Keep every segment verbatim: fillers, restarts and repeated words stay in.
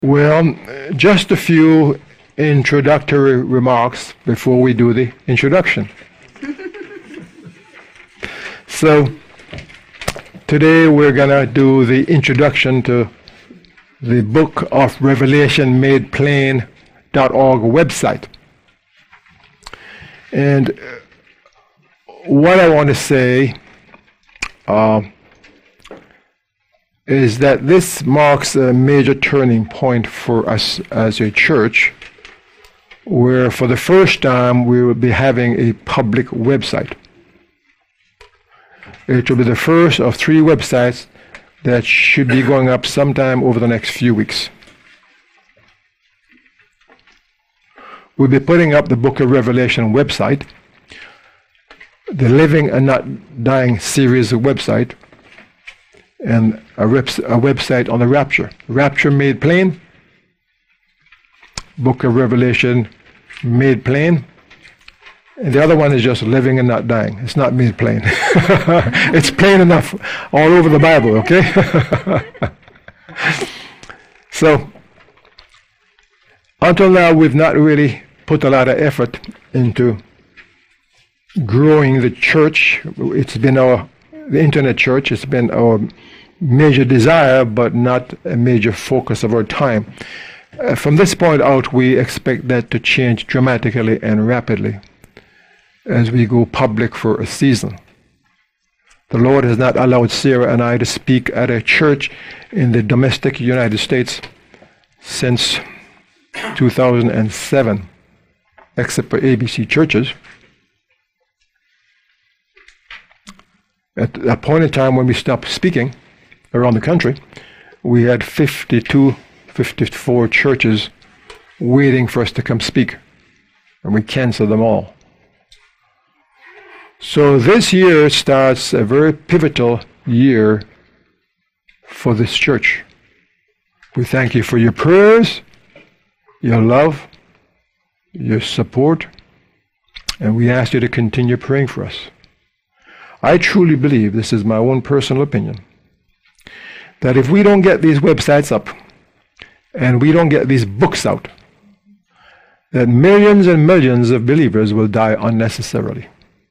Well, just a few introductory remarks before we do the introduction. So, today we're going to do the introduction to the Book of Revelation Made Plain dot org website. And what I want to say uh, is that this marks a major turning point for us as a church, where for the first time we will be having a public website. It will be the first of three websites that should be going up sometime over the next few weeks. We'll be putting up the Book of Revelation website, the Living and Not Dying series website, and a, reps, a website on the Rapture. Rapture Made Plain, Book of Revelation Made Plain, and the other one is just Living and Not Dying. It's not made plain. It's plain enough all over the Bible, okay? So, until now we've not really put a lot of effort into growing the church. It's been our, the internet church, it's been our major desire, but not a major focus of our time. Uh, from this point out, we expect that to change dramatically and rapidly as we go public for a season. The Lord has not allowed Sarah and I to speak at a church in the domestic United States since two thousand seven, except for A B C churches. At a point in time when we stopped speaking around the country, we had fifty-two, fifty-four churches waiting for us to come speak, and we canceled them all. So this year starts a very pivotal year for this church. We thank you for your prayers, your love, your support, and we ask you to continue praying for us. I truly believe, this is my own personal opinion, that if we don't get these websites up and we don't get these books out, that millions and millions of believers will die unnecessarily.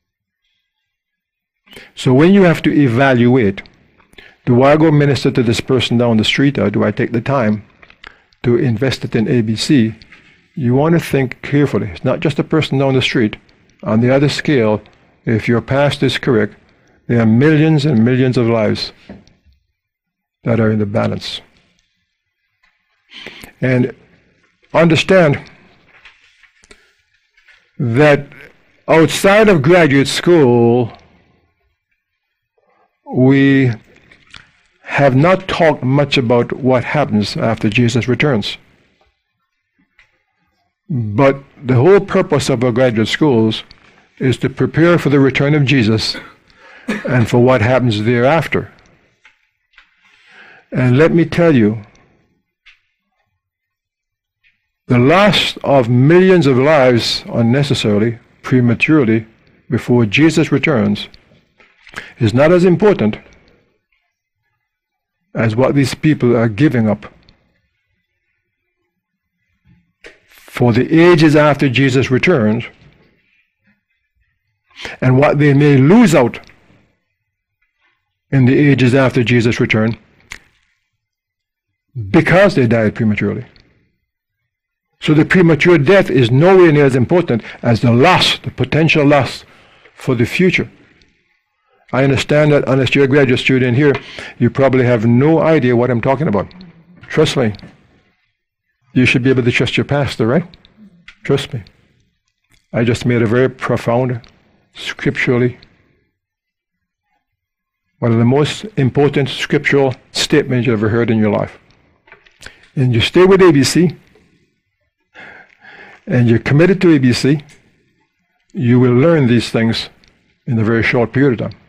So when you have to evaluate, do I go minister to this person down the street, or do I take the time to invest it in A B C? You want to think carefully. It's not just a person down the street. On the other scale, if your past is correct, there are millions and millions of lives that are in the balance. And understand that outside of graduate school, we have not talked much about what happens after Jesus returns. But the whole purpose of our graduate schools is to prepare for the return of Jesus and for what happens thereafter. And let me tell you, the loss of millions of lives unnecessarily, prematurely, before Jesus returns is not as important as what these people are giving up for the ages after Jesus returns, and what they may lose out in the ages after Jesus' return because they died prematurely. So the premature death is nowhere near as important as the loss, the potential loss for the future. I understand that unless you're a graduate student here, you probably have no idea what I'm talking about. Trust me. You should be able to trust your pastor, right? Trust me. I just made a very profound, scripturally, one of the most important scriptural statements you ever heard in your life. And you stay with A B C, and you're committed to A B C, you will learn these things in a very short period of time.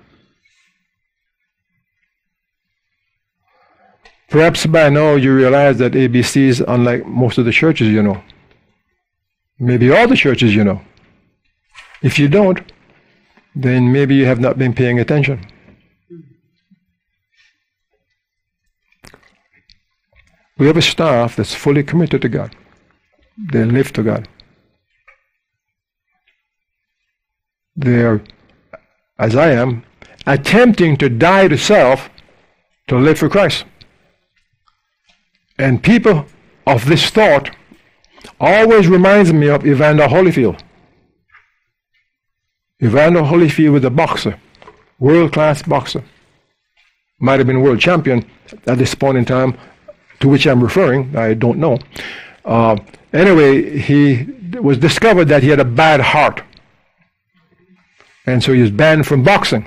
Perhaps by now you realize that A B C is unlike most of the churches you know. Maybe all the churches you know. If you don't, then maybe you have not been paying attention. We have a staff that's fully committed to God. They live to God. They're, as I am, attempting to die to self to live for Christ. And people of this thought always reminds me of Evander Holyfield. Evander Holyfield was a boxer, world-class boxer. Might have been world champion at this point in time, to which I'm referring, I don't know. Uh, anyway, he was discovered that he had a bad heart. And so he was banned from boxing.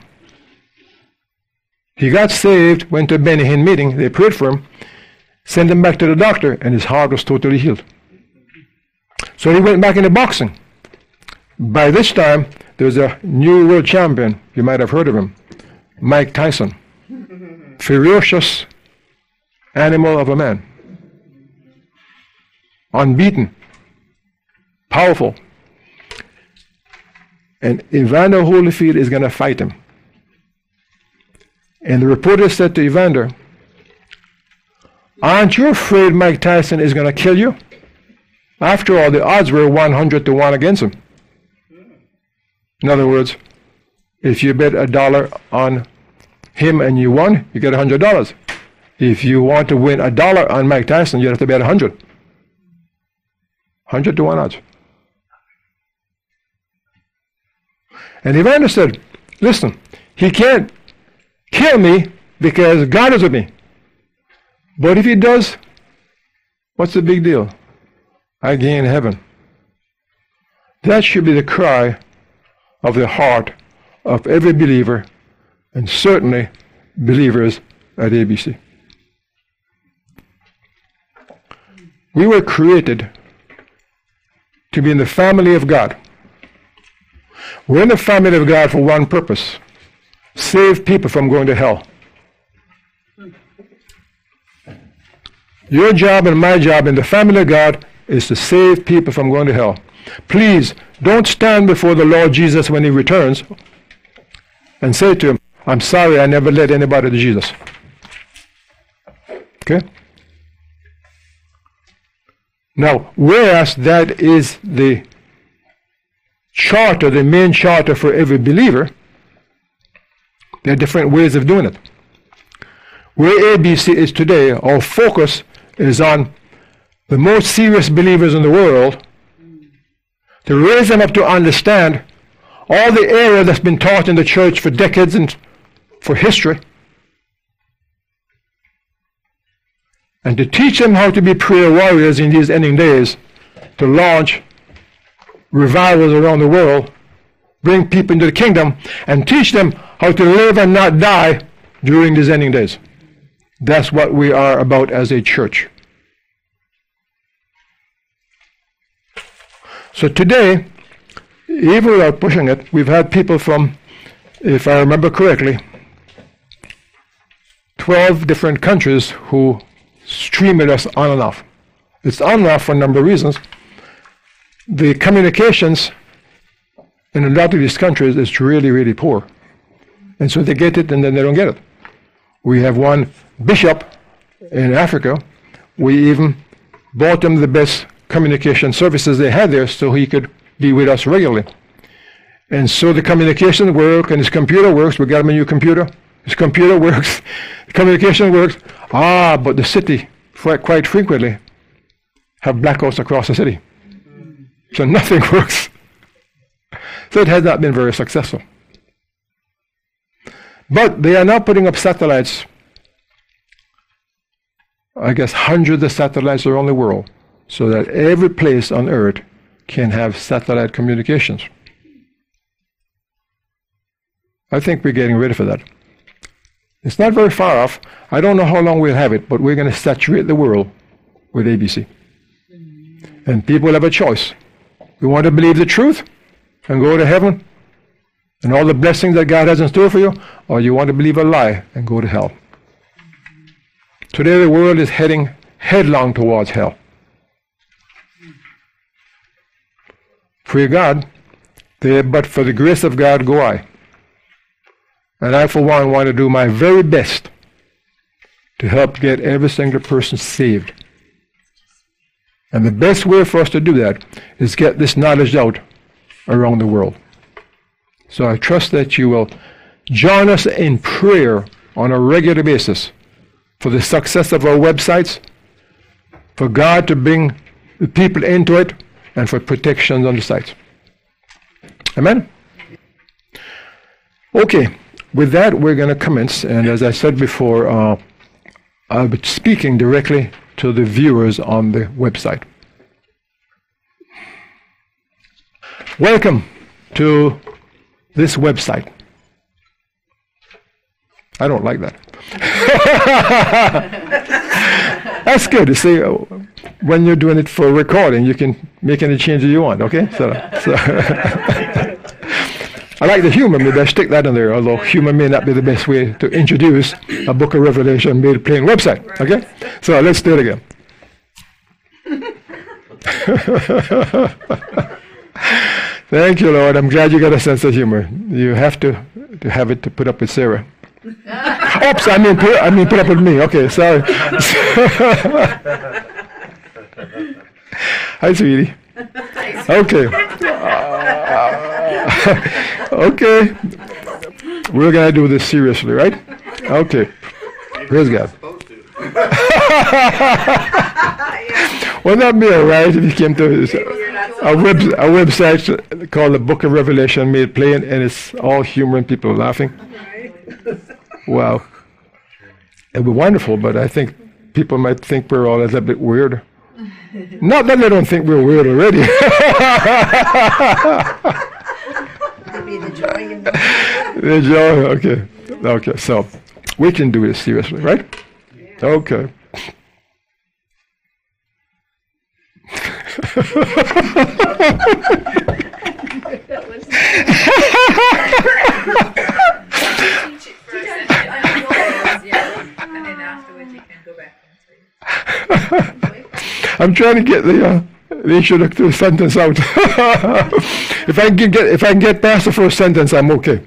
He got saved, went to a Benny Hinn meeting, they prayed for him, sent him back to the doctor, and his heart was totally healed. So he went back into boxing. By this time, there was a new world champion, you might have heard of him, Mike Tyson. Ferocious animal of a man. Unbeaten. Powerful. And Evander Holyfield is going to fight him. And the reporter said to Evander, aren't you afraid Mike Tyson is going to kill you? After all, the odds were one hundred to one against him. In other words, if you bet a dollar on him and you won, you get one hundred dollars. If you want to win a dollar on Mike Tyson, you have to bet one hundred. one hundred to one odds. And Evander said, listen, he can't kill me because God is with me. But if he does, what's the big deal? I gain heaven. That should be the cry of the heart of every believer, and certainly believers at A B C. We were created to be in the family of God. We're in the family of God for one purpose: save people from going to hell. Your job and my job in the family of God is to save people from going to hell. Please don't stand before the Lord Jesus when he returns and say to him, I'm sorry I never led anybody to Jesus. Okay? Now, whereas that is the charter, the main charter for every believer, there are different ways of doing it. Where A B C is today, our focus is on the most serious believers in the world, to raise them up to understand all the error that's been taught in the church for decades and for history, and to teach them how to be prayer warriors in these ending days, to launch revivals around the world, bring people into the kingdom, and teach them how to live and not die during these ending days. That's what we are about as a church. So today, even without pushing it, we've had people from, if I remember correctly, twelve different countries who stream with us on and off. It's on and off for a number of reasons. The communications in a lot of these countries is really, really poor. And so they get it and then they don't get it. We have one bishop in Africa. We even bought him the best communication services they had there so he could be with us regularly. And so the communication works and his computer works. We got him a new computer. His computer works. The communication works. Ah, but the city quite frequently have blackouts across the city. So nothing works. So it has not been very successful. But they are now putting up satellites, I guess hundreds of satellites around the world, so that every place on earth can have satellite communications. I think we're getting ready for that. It's not very far off. I don't know how long we'll have it, but we're going to saturate the world with A B C. And people have a choice. You want to believe the truth and go to heaven and all the blessings that God has in store for you, or you want to believe a lie and go to hell. Today the world is heading headlong towards hell. Pray God, but for the grace of God go I. And I, for one, want to do my very best to help get every single person saved. And the best way for us to do that is get this knowledge out around the world. So I trust that you will join us in prayer on a regular basis for the success of our websites, for God to bring the people into it, and for protection on the site. Amen? Okay, with that we're going to commence, and as I said before, uh, I'll be speaking directly to the viewers on the website. Welcome to this website. I don't like that. That's good. You see, when you're doing it for recording, you can make any changes you want, okay? So, so I like the humor. Maybe I stick that in there, although humor may not be the best way to introduce a Book of Revelation Made Plain website, okay? So let's do it again. Thank you, Lord. I'm glad you got a sense of humor. You have to, to have it to put up with Sarah. Oops, I mean, put, I mean put up with me. Okay, sorry. Hi, sweetie. Okay. Uh, okay. We're going to do this seriously, right? Okay. Praise God. Wouldn't that be all right if you came to a, web, a website called the Book of Revelation Made Plain, and it's all humor and people laughing? Wow. It would be wonderful, but I think people might think we're all a little bit weird. Not that they don't think we're weird already. The joy, okay. Okay, so we can do this seriously, right? Okay. I'm trying to get the, uh, the introductory sentence out. If I can get if I can get past the first sentence, I'm okay.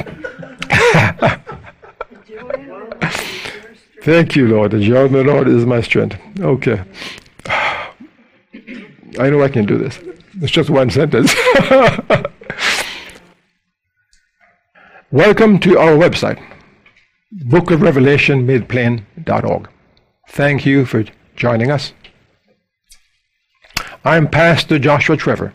Thank you, Lord. The joy of the Lord is my strength. Okay. I know I can do this. It's just one sentence. Welcome to our website, book of revelation made plain dot org. Thank you for joining us. I'm Pastor Joshua Trevor.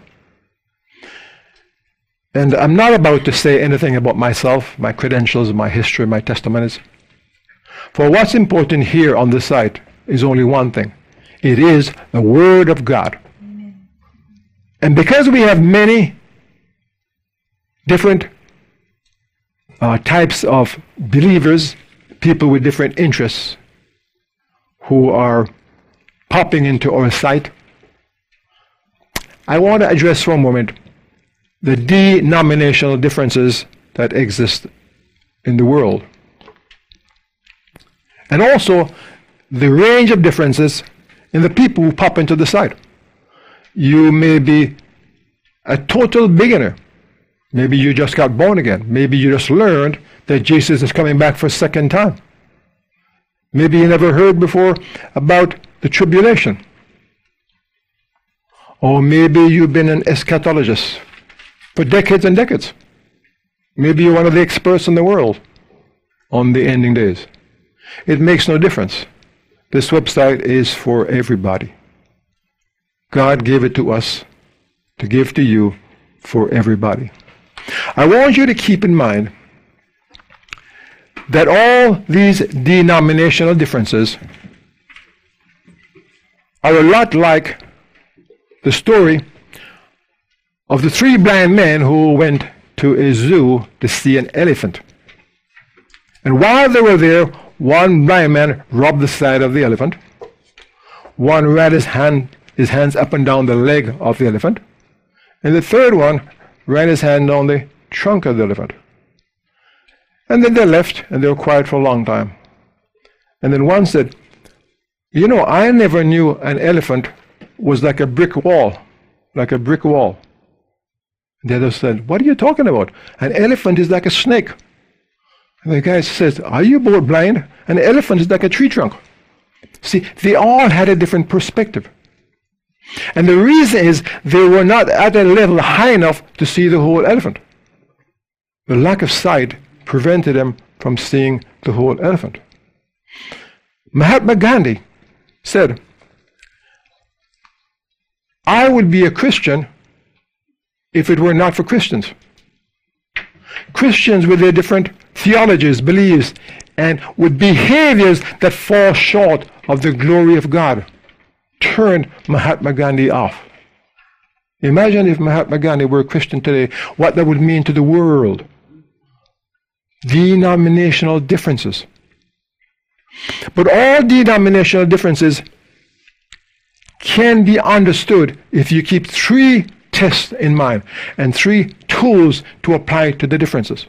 And I'm not about to say anything about myself, my credentials, my history, my testimonies. For what's important here on this site is only one thing. It is the Word of God. Amen. And because we have many different uh, types of believers, people with different interests who are popping into our site, I want to address for a moment the denominational differences that exist in the world. And also the range of differences in the people who pop into the site. You may be a total beginner. Maybe you just got born again. Maybe you just learned that Jesus is coming back for a second time. Maybe you never heard before about the tribulation. Or maybe you've been an eschatologist for decades and decades. Maybe you're one of the experts in the world on the ending days. It makes no difference. This website is for everybody. God gave it to us to give to you for everybody. I want you to keep in mind that all these denominational differences are a lot like the story of the three blind men who went to a zoo to see an elephant. And while they were there, one blind man rubbed the side of the elephant. One ran his, hand, his hands up and down the leg of the elephant. And the third one ran his hand on the trunk of the elephant. And then they left, and they were quiet for a long time. And then one said, "You know, I never knew an elephant was like a brick wall, like a brick wall." The other said, "What are you talking about? An elephant is like a snake." And the guy says, "Are you both blind? An elephant is like a tree trunk." See, they all had a different perspective. And the reason is they were not at a level high enough to see the whole elephant. The lack of sight prevented them from seeing the whole elephant. Mahatma Gandhi said, I would be a Christian if it were not for Christians. Christians with their different theologies, beliefs, and with behaviors that fall short of the glory of God turned Mahatma Gandhi off. Imagine if Mahatma Gandhi were a Christian today, what that would mean to the world. Denominational differences. But all denominational differences can be understood if you keep three tests in mind and three tools to apply to the differences.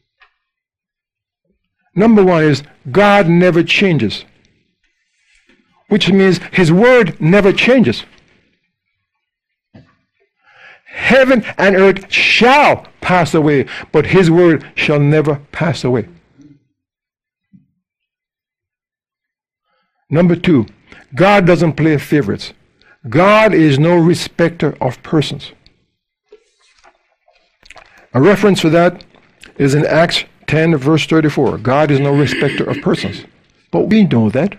Number one is God never changes, which means His word never changes. Heaven and earth shall pass away, but His word shall never pass away. Number two, God doesn't play favorites. God is no respecter of persons. A reference for that is in Acts ten, verse thirty-four. God is no respecter of persons. But we know that.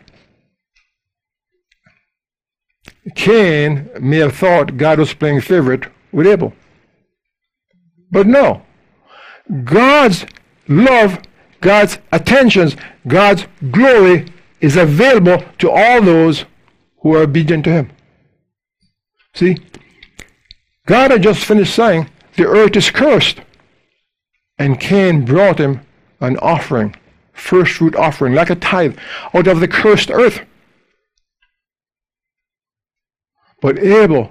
Cain may have thought God was playing favorite with Abel. But no. God's love, God's attentions, God's glory is available to all those who are obedient to Him. See, God had just finished saying, the earth is cursed. And Cain brought him an offering, first fruit offering, like a tithe, out of the cursed earth. But Abel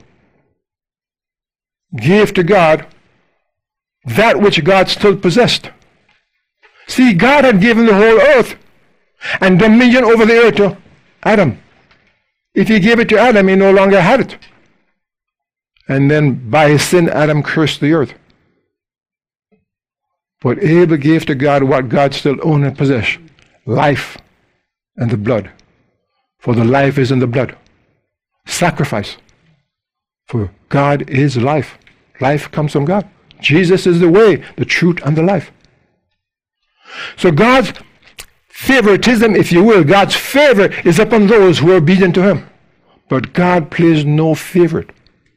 gave to God that which God still possessed. See, God had given the whole earth and dominion over the earth to Adam. If He gave it to Adam, he no longer had it. And then by his sin, Adam cursed the earth. But Abel gave to God what God still owned and possessed, life and the blood. For the life is in the blood. Sacrifice. For God is life. Life comes from God. Jesus is the way, the truth, and the life. So God's favoritism, if you will, God's favor is upon those who are obedient to Him. But God plays no favorite.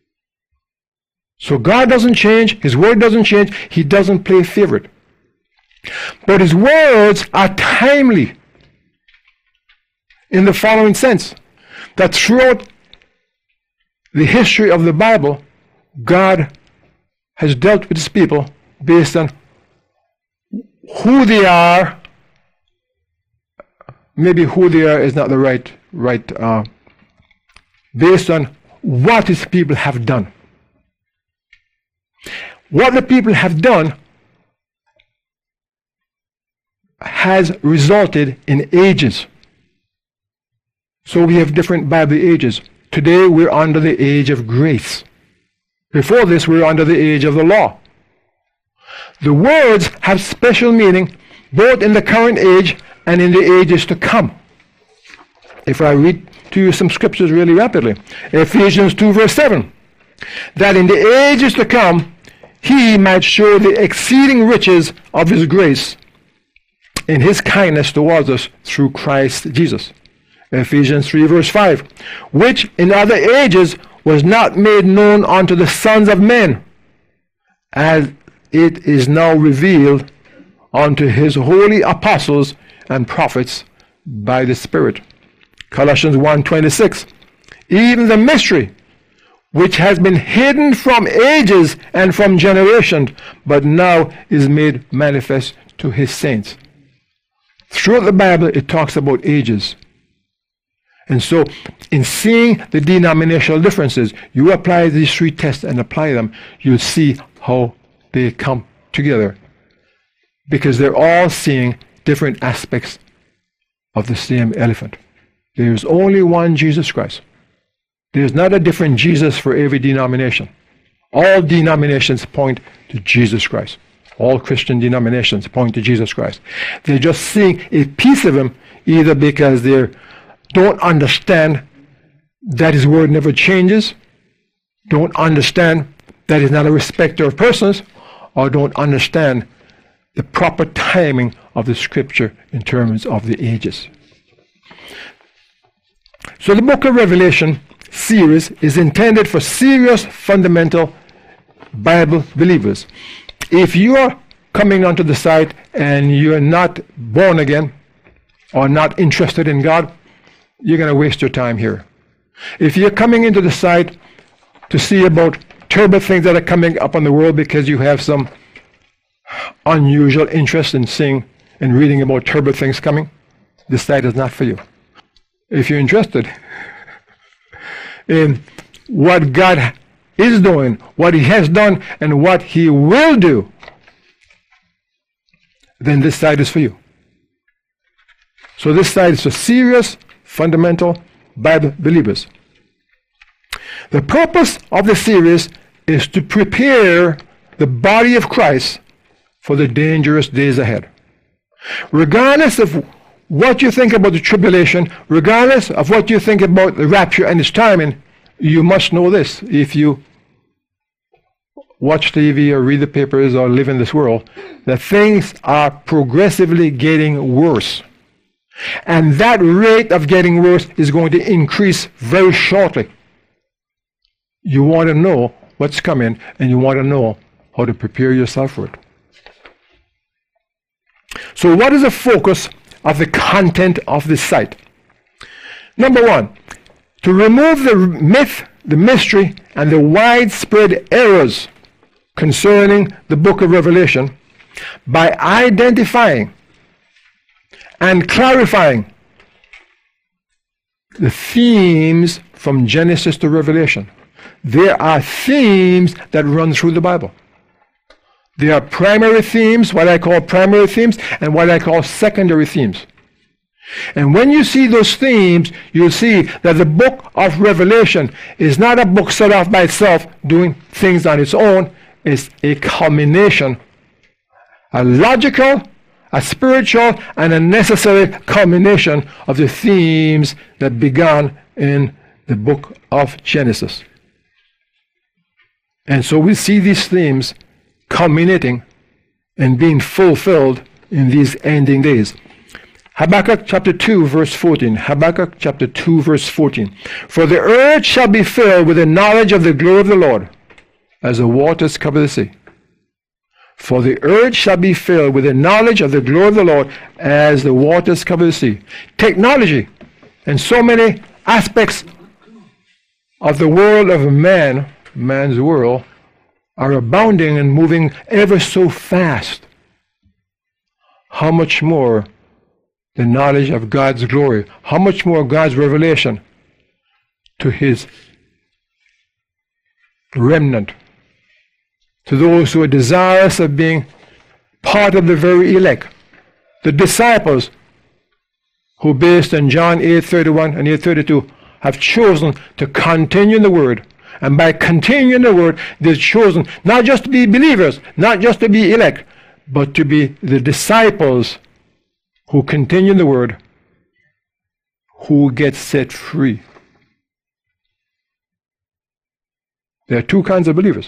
So God doesn't change, His word doesn't change, He doesn't play favorite. But His words are timely in the following sense, that throughout the history of the Bible, God has dealt with His people based on who they are. Maybe who they are is not the right, right uh, based on what His people have done. What the people have done has resulted in ages. So we have different Bible ages. Today we're under the age of grace. Before this we were under the age of the law. The words have special meaning both in the current age and in the ages to come. If I read to you some scriptures really rapidly. Ephesians two verse seven. That in the ages to come He might show the exceeding riches of His grace in His kindness towards us through Christ Jesus. Ephesians three verse five. Which in other ages was not made known unto the sons of men, as it is now revealed unto His holy apostles and prophets by the Spirit. Colossians one twenty-six. Even the mystery which has been hidden from ages and from generations, but now is made manifest to His saints. Throughout the Bible, it talks about ages. And so, in seeing the denominational differences, you apply these three tests and apply them, you'll see how they come together. Because they're all seeing different aspects of the same elephant. There's only one Jesus Christ. There's not a different Jesus for every denomination. All denominations point to Jesus Christ. All Christian denominations point to Jesus Christ. They're just seeing a piece of Him, either because they don't understand that His word never changes, don't understand that He's not a respecter of persons, or don't understand the proper timing of the Scripture in terms of the ages. So the Book of Revelation series is intended for serious, fundamental Bible believers. If you are coming onto the site and you're not born again or not interested in God, you're going to waste your time here. If you're coming into the site to see about terrible things that are coming up in the world because you have some unusual interest in seeing and reading about terrible things coming, this site is not for you. If you're interested in what God is doing, what He has done, and what He will do, then this site is for you. So this site is for serious, fundamental Bible believers. The purpose of the series is to prepare the body of Christ for the dangerous days ahead. Regardless of what you think about the tribulation, regardless of what you think about the rapture and its timing, you must know this. If you watch T V or read the papers or live in this world, that things are progressively getting worse. And that rate of getting worse is going to increase very shortly. You want to know what's coming, and you want to know how to prepare yourself for it. So what is the focus of the content of this site? Number one, to remove the myth, the mystery, and the widespread errors concerning the book of Revelation by identifying and clarifying the themes from Genesis to Revelation. There are themes that run through the Bible. There are primary themes, what I call primary themes, and what I call secondary themes. And when you see those themes, you'll see that the book of Revelation is not a book set off by itself doing things on its own. It's a culmination, a logical, a spiritual, and a necessary culmination of the themes that began in the book of Genesis. And so we see these themes culminating and being fulfilled in these ending days. Habakkuk chapter two verse fourteen. Habakkuk chapter two verse fourteen. For the earth shall be filled with the knowledge of the glory of the Lord, as the waters cover the sea. For the earth shall be filled with the knowledge of the glory of the Lord, as the waters cover the sea. Technology and so many aspects of the world of man, man's world, are abounding and moving ever so fast. How much more the knowledge of God's glory, how much more God's revelation to His remnant, to those who are desirous of being part of the very elect, the disciples who, based on John eight thirty-one and eight thirty-two, have chosen to continue in the Word. And by continuing the Word, they've chosen not just to be believers, not just to be elect, but to be the disciples who continue in the Word, who get set free. There are two kinds of believers.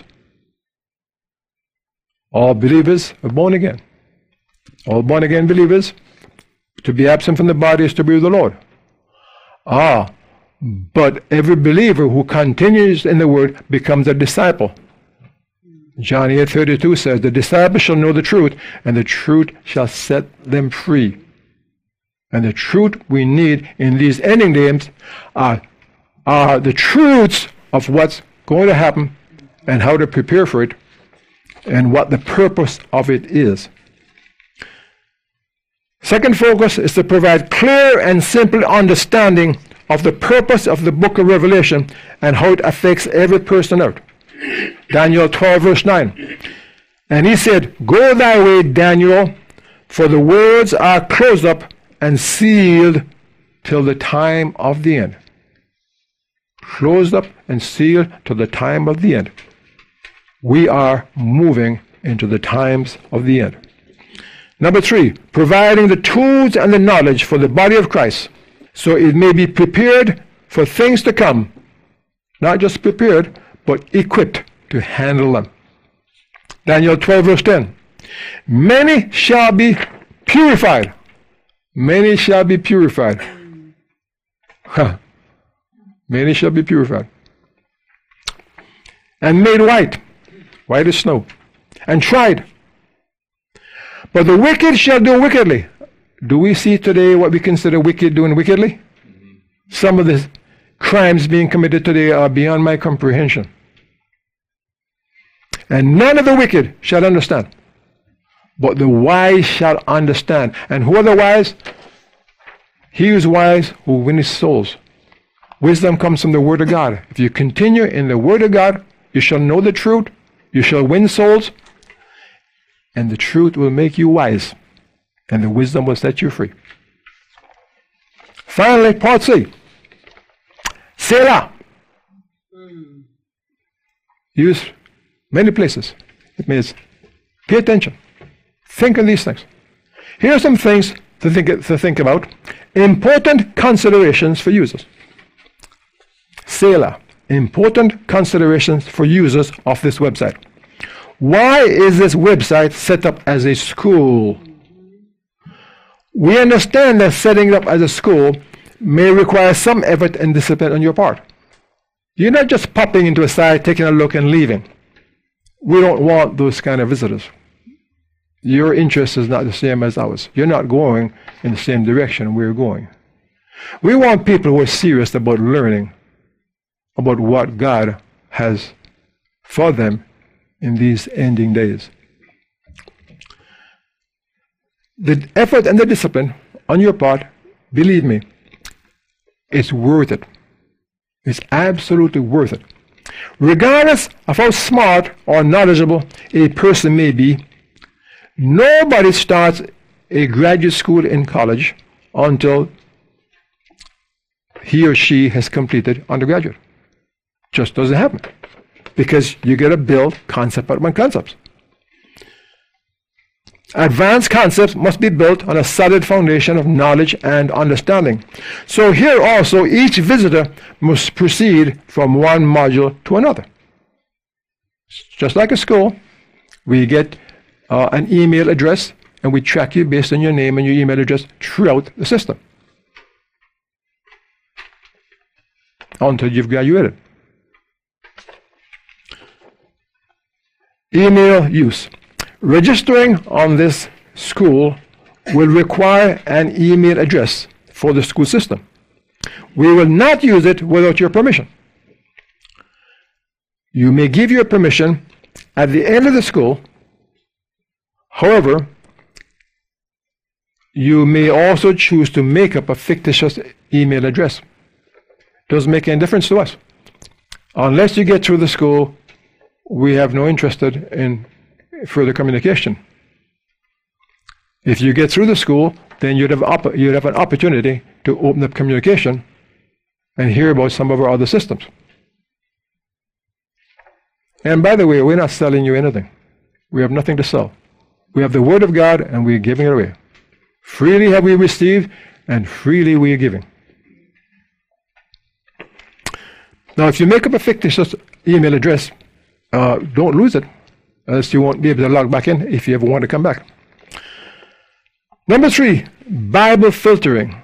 All believers are born again. All born again believers, to be absent from the body is to be with the Lord. Ah, but every believer who continues in the Word becomes a disciple. John eight thirty-two says, the disciples shall know the truth, and the truth shall set them free. And the truth we need in these ending days are, are the truths of what's going to happen and how to prepare for it and what the purpose of it is. Second focus is to provide clear and simple understanding of the purpose of the book of Revelation and how it affects every person out. Daniel twelve verse nine. And he said, go thy way, Daniel, for the words are closed up and sealed till the time of the end. Closed up and sealed till the time of the end. We are moving into the times of the end. Number three, providing the tools and the knowledge for the body of Christ, so it may be prepared for things to come. Not just prepared, but equipped to handle them. Daniel twelve verse ten. Many shall be purified. Many shall be purified. Huh. Many shall be purified. And made white, white as snow, and tried. But the wicked shall do wickedly. Do we see today what we consider wicked doing wickedly? Some of the crimes being committed today are beyond my comprehension. And none of the wicked shall understand, but the wise shall understand. And who are the wise? He who is wise who wins souls. Wisdom comes from the Word of God. If you continue in the Word of God, you shall know the truth, you shall win souls, and the truth will make you wise, and the wisdom will set you free. Finally, part C. Selah. Used many places. It means pay attention. Think of these things. Here are some things to think, to think about. Important considerations for users. Selah. Important considerations for users of this website. Why is this website set up as a school? We understand that setting it up as a school may require some effort and discipline on your part. You're not just popping into a site, taking a look, and leaving. We don't want those kind of visitors. Your interest is not the same as ours. You're not going in the same direction we're going. We want people who are serious about learning about what God has for them in these ending days. The effort and the discipline on your part, believe me, it's worth it. It's absolutely worth it. Regardless of how smart or knowledgeable a person may be, nobody starts a graduate school in college until he or she has completed undergraduate. Just doesn't happen. Because you got to build concept upon concepts. Advanced concepts must be built on a solid foundation of knowledge and understanding. So here also, each visitor must proceed from one module to another. Just like a school, we get uh, an email address, and we track you based on your name and your email address throughout the system until you've graduated. Email use. Registering on this school will require an email address for the school system. We will not use it without your permission. You may give your permission at the end of the school. However, you may also choose to make up a fictitious email address. Doesn't make any difference to us. Unless you get through the school, we have no interest in further communication. If you get through the school, then you'd have, op- you'd have an opportunity to open up communication and hear about some of our other systems. And by the way, we're not selling you anything. We have nothing to sell. We have the Word of God, and we're giving it away. Freely have we received, and freely we are giving. Now, if you make up a fictitious email address, uh, don't lose it, else you won't be able to log back in if you ever want to come back. Number three, Bible filtering.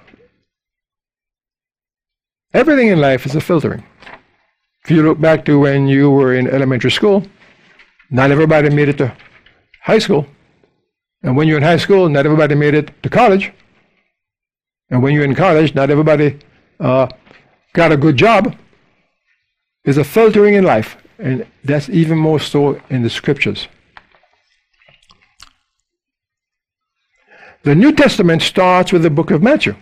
Everything in life is a filtering. If you look back to when you were in elementary school, not everybody made it to high school. And when you're in high school, not everybody made it to college. And when you're in college, not everybody uh, got a good job. There's a filtering in life, and that's even more so in the scriptures. The New Testament starts with the book of Matthew.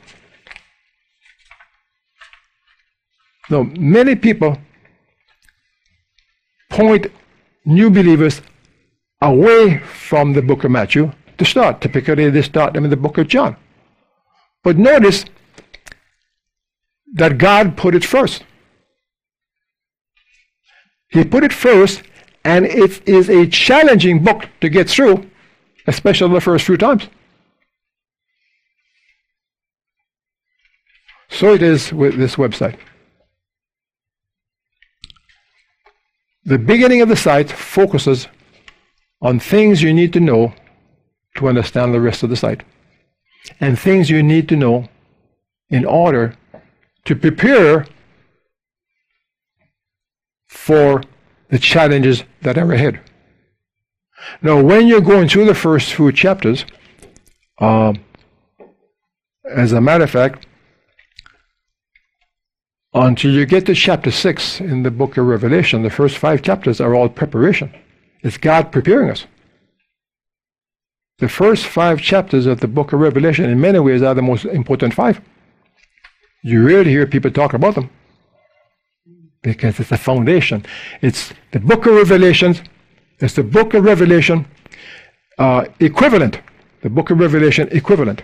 Now, many people point new believers away from the book of Matthew to start. Typically, they start them in the book of John. But notice that God put it first. He put it first, and it is a challenging book to get through, especially the first few times. So it is with this website. The beginning of the site focuses on things you need to know to understand the rest of the site, and things you need to know in order to prepare for the challenges that are ahead. Now, when you're going through the first few chapters, uh, as a matter of fact, until you get to chapter six in the book of Revelation, the first five chapters are all preparation. It's God preparing us. The first five chapters of the book of Revelation, in many ways, are the most important five. You rarely hear people talk about them because it's the foundation. It's the book of Revelations. It's the book of Revelation uh, equivalent. The book of Revelation equivalent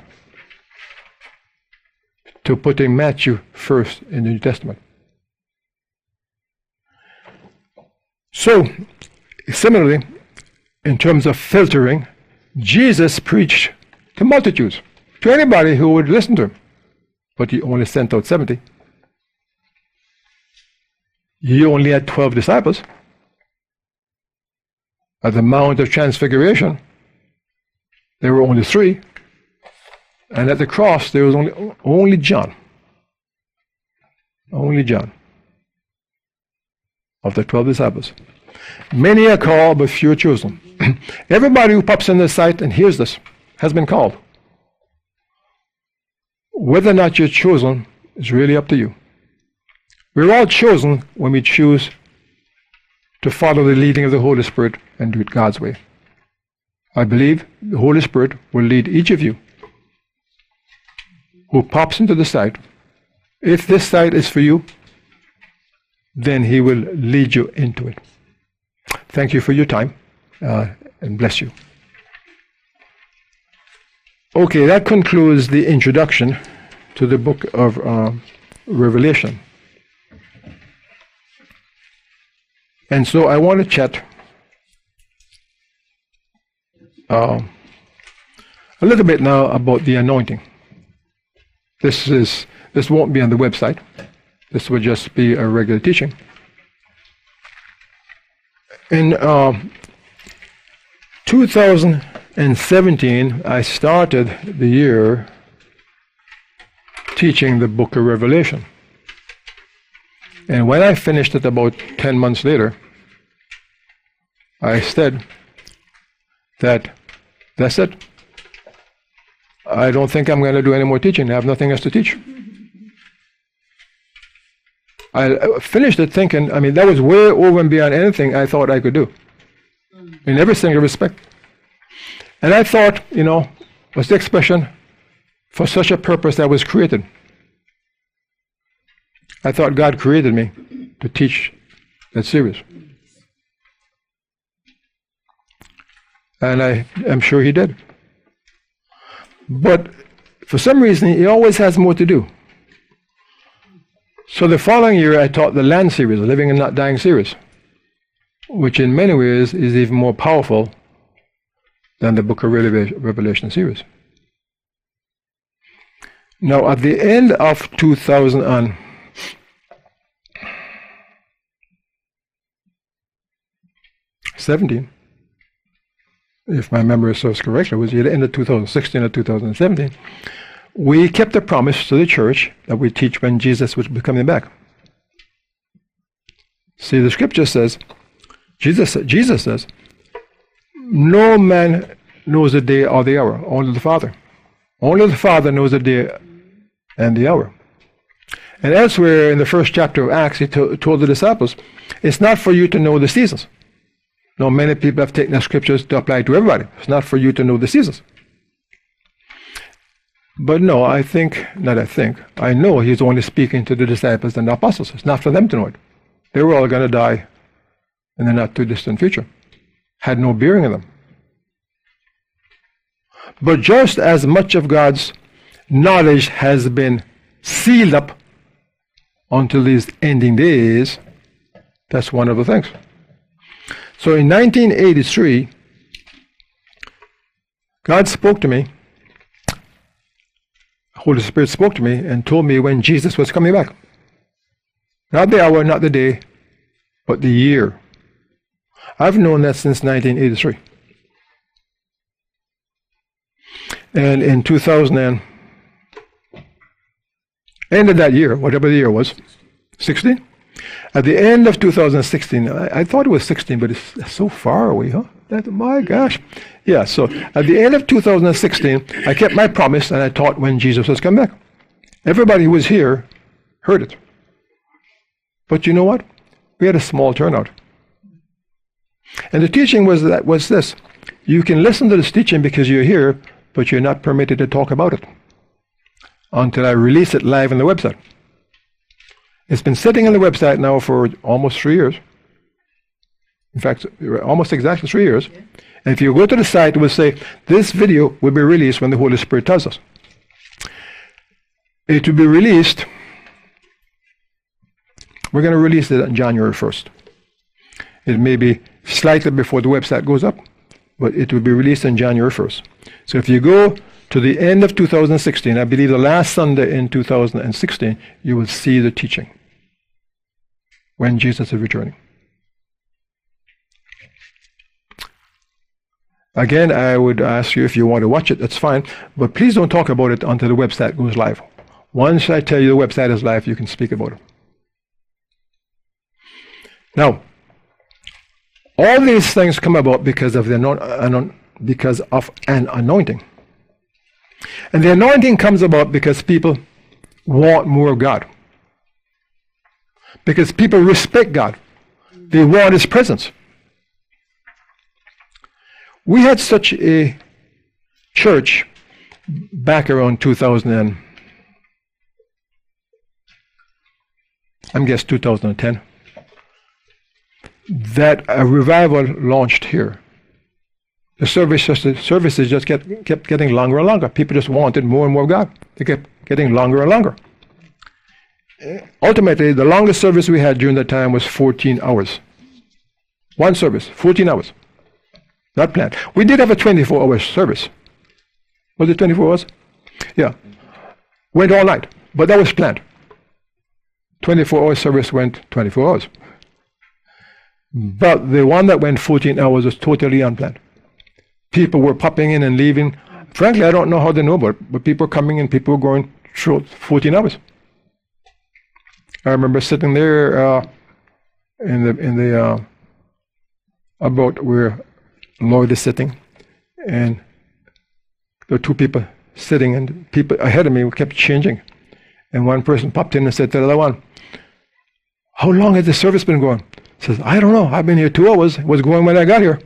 to putting Matthew first in the New Testament. So, similarly, in terms of filtering, Jesus preached to multitudes, to anybody who would listen to him, but he only sent out seventy. He only had twelve disciples. At the Mount of Transfiguration, there were only three. And at the cross, there was only, only John. Only John of the twelve disciples. Many are called, but few are chosen. Everybody who pops in the site and hears this has been called. Whether or not you're chosen is really up to you. We're all chosen when we choose to follow the leading of the Holy Spirit and do it God's way. I believe the Holy Spirit will lead each of you who pops into the site. If this site is for you, then he will lead you into it. Thank you for your time, uh, and bless you. Okay, that concludes the introduction to the book of uh, Revelation. And so I want to chat uh, a little bit now about the anointing. This is this won't be on the website. This will just be a regular teaching. In uh, two thousand seventeen, I started the year teaching the book of Revelation. And when I finished it about ten months later, I said that that's it. I don't think I'm going to do any more teaching. I have nothing else to teach. I finished it thinking, I mean, that was way over and beyond anything I thought I could do, in every single respect. And I thought, you know, what's the expression? For such a purpose I was created. I thought God created me to teach that series. And I am sure he did. But for some reason, he always has more to do. So the following year, I taught the Land series, the Living and Not Dying series, which in many ways is even more powerful than the Book of Revelation series. Now, at the end of two thousand seventeen, if my memory serves correctly, it was either end of two thousand sixteen or two thousand seventeen, we kept a promise to the church that we teach when Jesus would be coming back. See, the scripture says, Jesus, Jesus says, no man knows the day or the hour, only the Father. Only the Father knows the day and the hour. And elsewhere in the first chapter of Acts, he to told the disciples, it's not for you to know the seasons. Now, many people have taken the scriptures to apply to everybody. It's not for you to know the seasons. But no, I think, not I think, I know he's only speaking to the disciples and the apostles. It's not for them to know it. They were all going to die in the not too distant future. Had no bearing on them. But just as much of God's knowledge has been sealed up until these ending days, that's one of the things. So in nineteen eighty-three, God spoke to me. Holy Spirit spoke to me and told me when Jesus was coming back. Not the hour, not the day, but the year. I've known that since nineteen eighty-three. And in two thousand, and end of that year, whatever the year was, sixteen? At the end of two thousand sixteen, I, I thought it was sixteen, but it's so far away, huh? That, my gosh. Yeah, so at the end of two thousand sixteen, I kept my promise and I taught when Jesus was coming back. Everybody who was here heard it. But you know what? We had a small turnout. And the teaching was that was this. You can listen to this teaching because you're here, but you're not permitted to talk about it until I release it live on the website. It's been sitting on the website now for almost three years. In fact, almost exactly three years. And if you go to the site, it will say, this video will be released when the Holy Spirit tells us. It will be released. We're going to release it on January first. It may be slightly before the website goes up, but it will be released on January first. So if you go to the end of two thousand sixteen, I believe the last Sunday in two thousand sixteen, you will see the teaching when Jesus is returning. Again, I would ask you if you want to watch it, that's fine, but please don't talk about it until the website goes live. Once I tell you the website is live, you can speak about it. Now, all these things come about because of the because of an anointing. And the anointing comes about because people want more of God. Because people respect God. They want His presence. We had such a church back around two thousand and I'm guessing two thousand ten that a revival launched here. The service just, the services just kept, kept getting longer and longer. People just wanted more and more of God. They kept getting longer and longer. Ultimately, the longest service we had during that time was fourteen hours. One service, fourteen hours. Not planned. We did have a twenty-four hour service. Was it twenty-four hours? Yeah. Went all night, but that was planned. twenty-four hour service went twenty-four hours. But the one that went fourteen hours was totally unplanned. People were popping in and leaving. Frankly, I don't know how they know about it, but people were coming in, people were going through fourteen hours. I remember sitting there uh, in the in the uh, about where Lloyd is sitting, and there were two people sitting, and people ahead of me kept changing. And one person popped in and said to the other one, "How long has the service been going?" Says, "I don't know. I've been here two hours. It was going when I got here."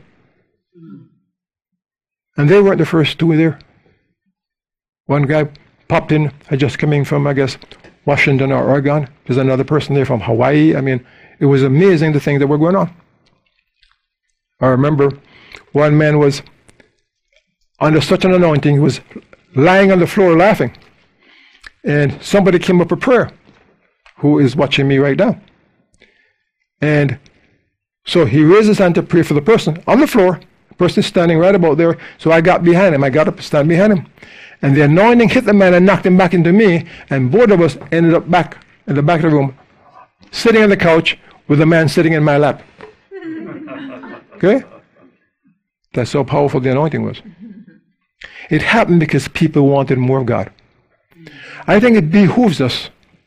And they weren't the first two there. One guy popped in, had just coming from, I guess, Washington or Oregon. There's another person there from Hawaii. I mean, it was amazing the things that were going on. I remember one man was under such an anointing, he was lying on the floor laughing. And somebody came up with prayer, who is watching me right now. And so he raised his hand to pray for the person on the floor. The person is standing right about there. So I got behind him. I got up and stand behind him. And the anointing hit the man and knocked him back into me. And both of us ended up back in the back of the room, sitting on the couch with the man sitting in my lap. Okay? That's how powerful the anointing was. It happened because people wanted more of God. I think it behooves us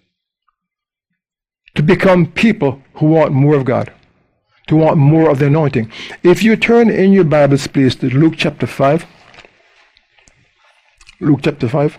to become people who want more of God, to want more of the anointing. If you turn in your Bibles, please, to Luke chapter five. Luke chapter five,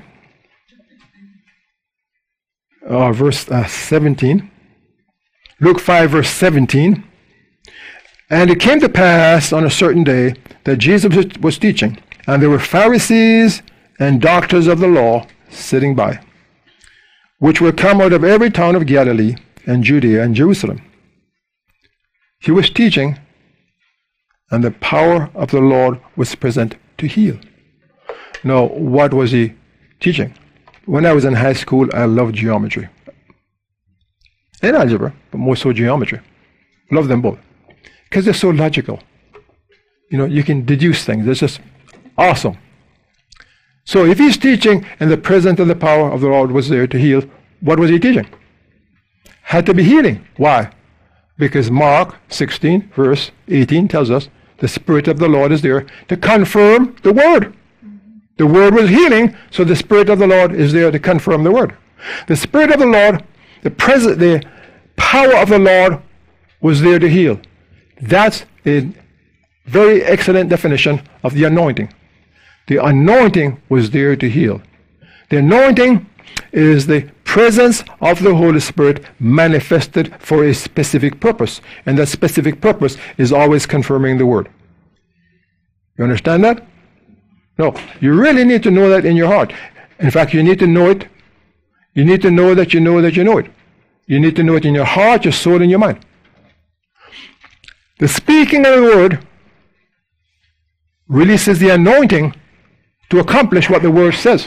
uh, verse uh, seventeen. Luke five, verse seventeen. And it came to pass on a certain day that Jesus was teaching, and there were Pharisees and doctors of the law sitting by, which were come out of every town of Galilee and Judea and Jerusalem. He was teaching, and the power of the Lord was present to heal. Now, what was he teaching? When I was in high school, I loved geometry. And algebra, but more so geometry. Love them both. Because they're so logical. You know, you can deduce things. It's just awesome. So if he's teaching and the presence of the power of the Lord was there to heal, what was he teaching? Had to be healing. Why? Because Mark sixteen, verse eighteen tells us the Spirit of the Lord is there to confirm the Word. The Word was healing, so the Spirit of the Lord is there to confirm the Word. The Spirit of the Lord, the present, the power of the Lord was there to heal. That's a very excellent definition of the anointing. The anointing was there to heal. The anointing is the presence of the Holy Spirit manifested for a specific purpose. And that specific purpose is always confirming the Word. You understand that? No, you really need to know that in your heart. In fact, you need to know it. You need to know that you know that you know it. You need to know it in your heart, your soul, and your mind. The speaking of the Word releases the anointing to accomplish what the Word says.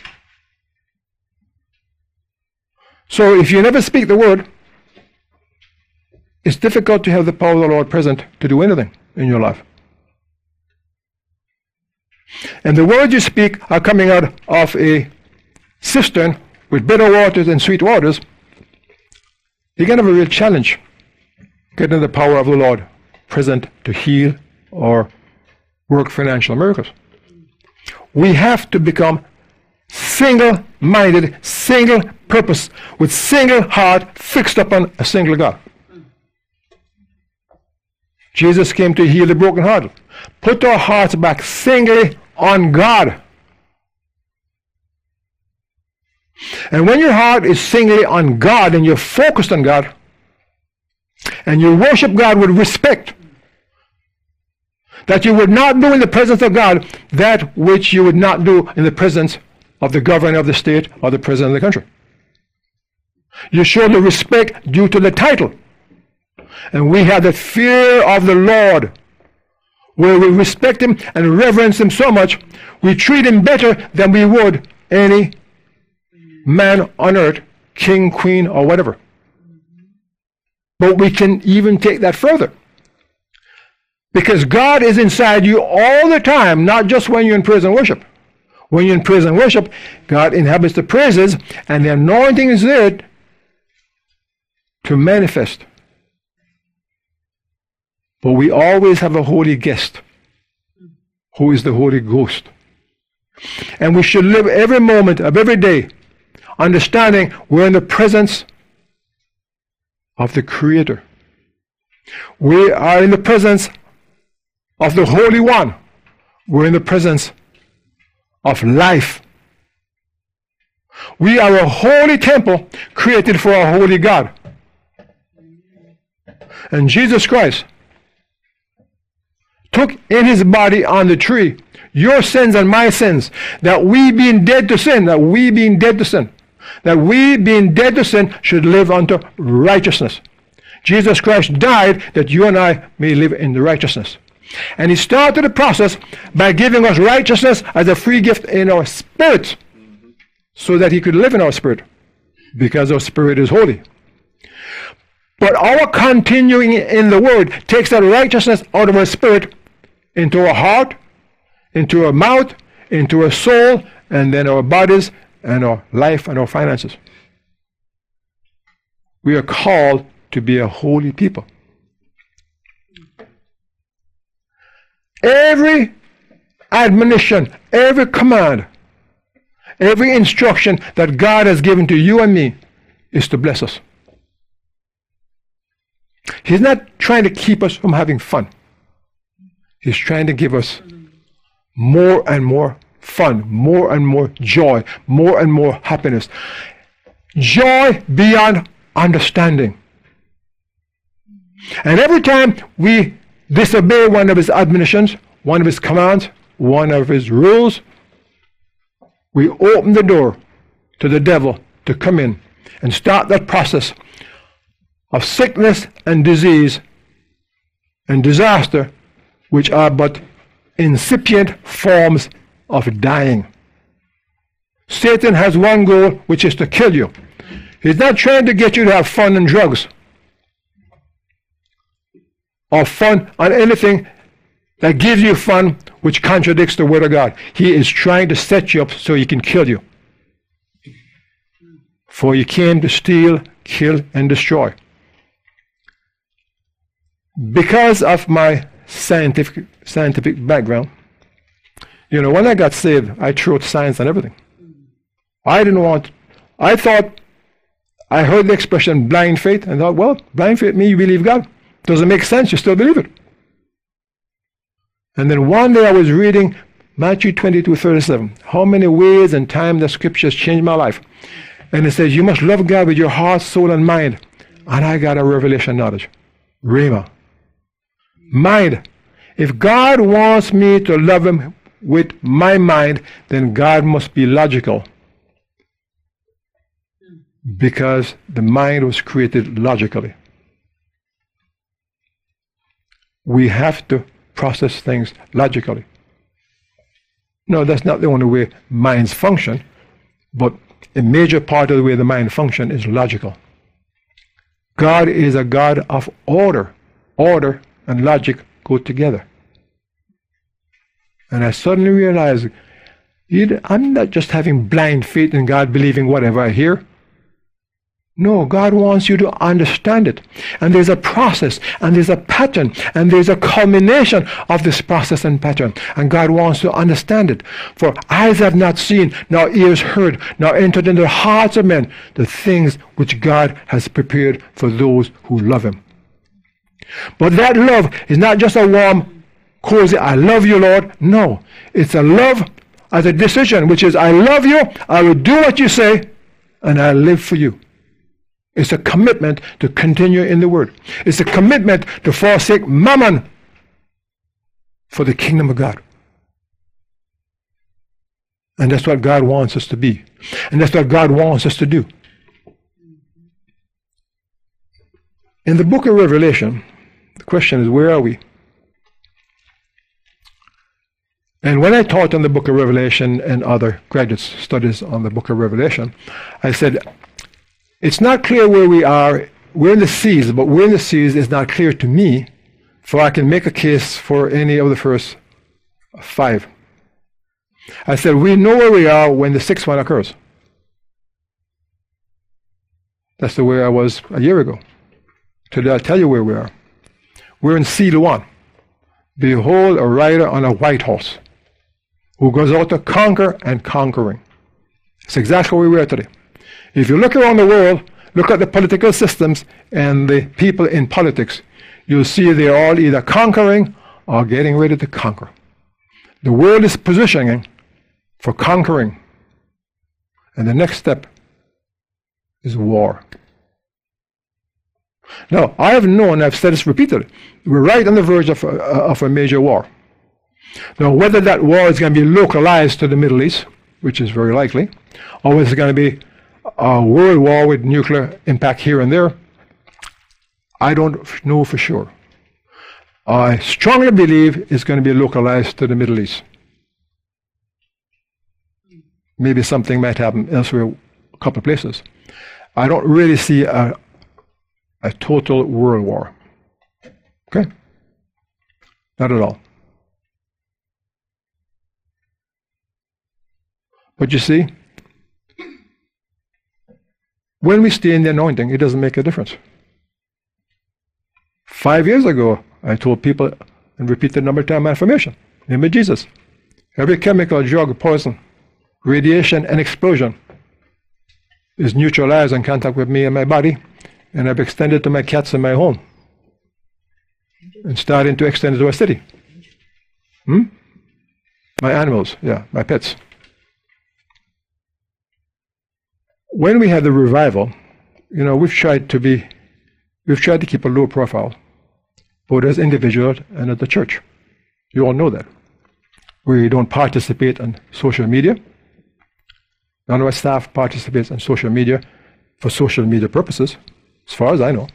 So if you never speak the Word, it's difficult to have the power of the Lord present to do anything in your life. And the words you speak are coming out of a cistern with bitter waters and sweet waters. You're going to have a real challenge getting the power of the Lord present to heal or work financial miracles. We have to become single-minded, single purpose, with single heart fixed upon a single God. Jesus came to heal the brokenhearted. Put our hearts back singly on God. And when your heart is singly on God and you're focused on God and you worship God with respect, that you would not do in the presence of God that which you would not do in the presence of the governor of the state or the president of the country. You show the respect due to the title. And we have the fear of the Lord, where we respect Him and reverence Him so much, we treat Him better than we would any man on earth, king, queen, or whatever. But we can even take that further. Because God is inside you all the time, not just when you're in praise and worship. When you're in praise and worship, God inhabits the praises, and the anointing is there to manifest. But we always have a holy guest, who is the Holy Ghost. And we should live every moment of every day understanding we're in the presence of the Creator. We are in the presence of the Holy One. We're in the presence of life. We are a holy temple created for a holy God. And Jesus Christ took in His body on the tree your sins and my sins, that we being dead to sin, that we being dead to sin, that we being dead to sin should live unto righteousness. Jesus Christ died that you and I may live in the righteousness. And He started the process by giving us righteousness as a free gift in our spirit, so that He could live in our spirit, because our spirit is holy. But our continuing in the Word takes that righteousness out of our spirit into our heart, into our mouth, into our soul, and then our bodies, and our life, and our finances. We are called to be a holy people. Every admonition, every command, every instruction that God has given to you and me is to bless us. He's not trying to keep us from having fun. He's trying to give us more and more fun, more and more joy, more and more happiness. Joy beyond understanding. And every time we disobey one of His admonitions, one of His commands, one of His rules, we open the door to the devil to come in and start that process of sickness and disease and disaster, which are but incipient forms of dying. Satan has one goal, which is to kill you. He's not trying to get you to have fun and drugs, or fun on anything that gives you fun which contradicts the Word of God. He is trying to set you up so He can kill you. For He came to steal, kill, and destroy. because of my scientific scientific background, you know, when I got saved, I threw out science and everything. I didn't want, I thought, I heard the expression blind faith and thought, well, blind faith means you believe God. Doesn't make sense, you still believe it. And then one day I was reading Matthew twenty-two thirty-seven, how many ways and times the scriptures changed my life. And it says, you must love God with your heart, soul, and mind. And I got a revelation knowledge. Rhema. Mind. If God wants me to love him with my mind, then God must be logical. Because the mind was created logically. We have to process things logically. No, that's not the only way minds function, but a major part of the way the mind functions is logical. God is a God of order. Order and logic go together. And I suddenly realized, I'm not just having blind faith in God, believing whatever I hear. No, God wants you to understand it. And there's a process, and there's a pattern, and there's a culmination of this process and pattern. And God wants to understand it. For eyes have not seen, nor ears heard, nor entered into the hearts of men, the things which God has prepared for those who love him. But that love is not just a warm, cozy, I love you, Lord. No, it's a love as a decision, which is, I love you, I will do what you say, and I live for you. It's a commitment to continue in the Word. It's a commitment to forsake mammon for the kingdom of God. And that's what God wants us to be. And that's what God wants us to do. In the book of Revelation, the question is, where are we? And when I taught on the book of Revelation and other graduate studies on the book of Revelation, I said, it's not clear where we are. We're in the seas, but where in the seas is not clear to me, for I can make a case for any of the first five. I said, we know where we are when the sixth one occurs. That's the way I was a year ago. Today I'll tell you where we are. We're in seal one. Behold, a rider on a white horse, who goes out to conquer and conquering. It's exactly where we are today. If you look around the world, look at the political systems and the people in politics, you'll see they're all either conquering or getting ready to conquer. The world is positioning for conquering. And the next step is war. Now, I have known, I've said this repeatedly, we're right on the verge of a, of a major war. Now, whether that war is going to be localized to the Middle East, which is very likely, or whether it's going to be a world war with nuclear impact here and there, I don't know for sure. I strongly believe it's going to be localized to the Middle East. Maybe something might happen elsewhere, a couple of places. I don't really see a, a total world war. Okay? Not at all. But you see, when we stay in the anointing, it doesn't make a difference. Five years ago, I told people, and repeated a number of times, my affirmation, name of Jesus. Every chemical, drug, poison, radiation, and explosion is neutralized in contact with me and my body, and I've extended to my cats in my home, and starting to extend it to a city. Hmm? My animals, yeah, my pets. When we had the revival, you know, we've tried to be, we've tried to keep a low profile, both as individuals and as the church. You all know that. We don't participate on social media. None of our staff participates on social media for social media purposes, as far as I know.